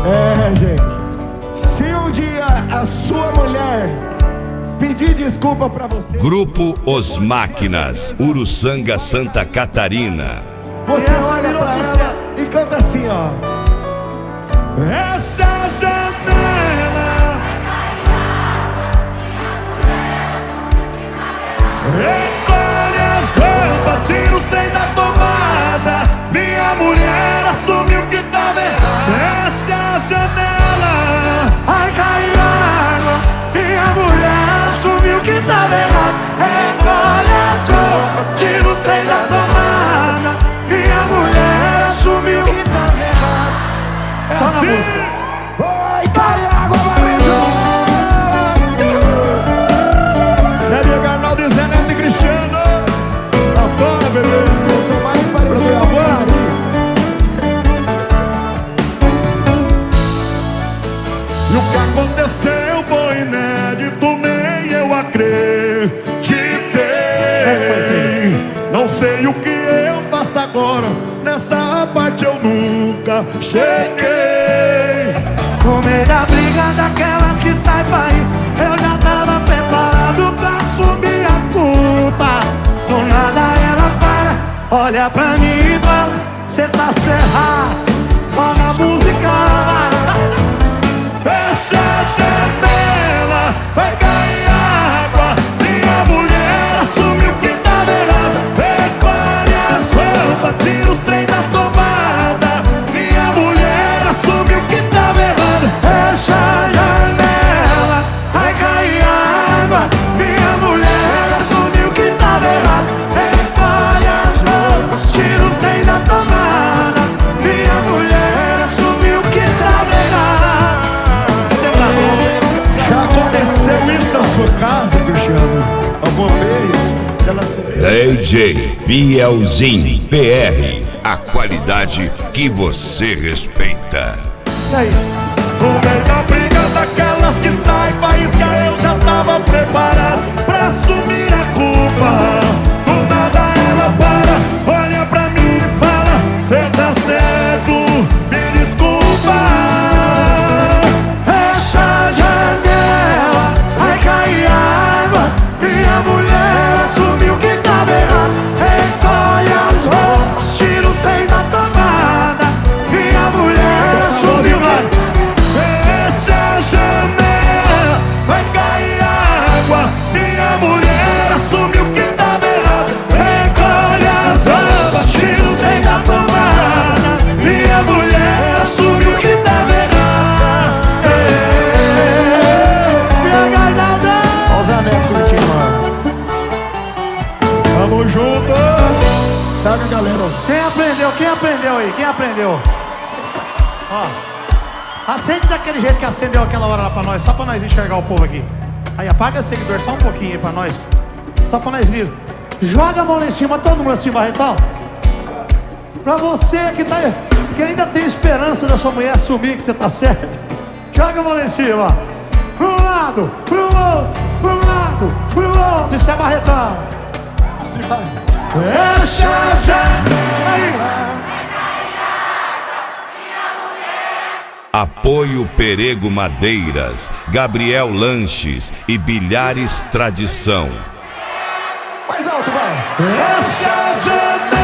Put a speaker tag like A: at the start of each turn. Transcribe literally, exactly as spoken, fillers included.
A: É, gente, se um dia a sua mulher pedir desculpa pra você,
B: Grupo Os Máquinas, Uruçanga, Santa Catarina.
A: você olha pra ela e canta assim, ó. Essa janela recolhe as roupas, tira os trem da tomada. Minha mulher assumiu que tava errado. Essa é a janela, ai cai água. Minha mulher assumiu que tava errado. Recolhe as roupas, tira os trem da tomada. Minha mulher assumiu que tava errado. É só assim. Na música. Vai cair água, barreto. Sério, Garnaldo e Zé Neto e Cristiano. Agora, bebê. Eu tô mais parecendo agora. E o que aconteceu foi inédito, nem eu acreditei. Não sei o que eu faço agora, nessa parte eu nunca cheguei. No meio da briga daquelas que sai país, eu já tava preparado pra assumir a culpa. Do nada ela para, olha pra mim e fala: cê tá cerrado, só na música. Fecha a janela, vai cair água. Minha mulher assumiu que tava errado. Recolhe as roupas, tira os trem da tomada. Minha mulher assumiu que tava errado. Fecha a janela, vai cair água. Minha mulher assumiu que tava errado. Recolhe as roupas, tira o trem da tomada. Minha mulher assumiu que tava errado. Já aconteceu isso na sua casa, Cristiano? Alguma vez? Ela
B: D J Bielzinho P R, a qualidade que você respeita.
A: E aí? No meio da briga daquelas que sai faísca, eu já tava preparado pra assumir a culpa. Do nada ela para, olha pra mim e fala: cê tá certo, me desculpa. Fecha a janela, vai cair água. Minha mulher assumiu que tava errado. Recolhe as roupas, tira o trem da tomada. Minha mulher assumiu que... Fecha a janela, vai cair água. Minha mulher assumiu que tava errado. Recolhe as roupas, tira o trem da tomada. Minha mulher assumiu que tava errado. Olha o Zé Neto curtindo, mano. Tamo junto. Sabe, galera? Quem aprendeu? Quem aprendeu aí? Quem aprendeu? Ó, acende daquele jeito que acendeu aquela hora lá pra nós, só pra nós enxergar o povo aqui. Aí apaga o seguidor só um pouquinho aí pra nós, só pra nós vir. Joga a mão lá em cima, todo mundo assim, Barretão. Pra você que, tá, que ainda tem esperança da sua mulher assumir que você tá certo, joga a mão lá em cima. Pro um lado, pro outro, pro um lado, pro outro. Isso é Barretão. Assim vai. Fecha a janela.
B: Apoio Perego Madeiras, Gabriel Lanches e Bilhares Tradição.
A: Mais alto, vai. Fecha a janela.